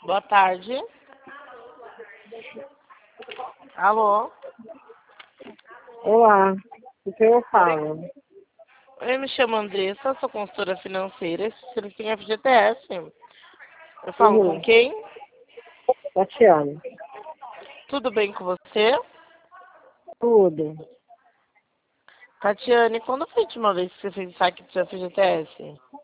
Boa tarde. Alô? Olá, o que eu falo? Eu me chamo Andressa, sou consultora financeira, especialista em FGTS. Eu falo com quem? Tatiana. Tudo bem com você? Tudo. Tatiane, quando foi a última vez que você fez saque do seu FGTS?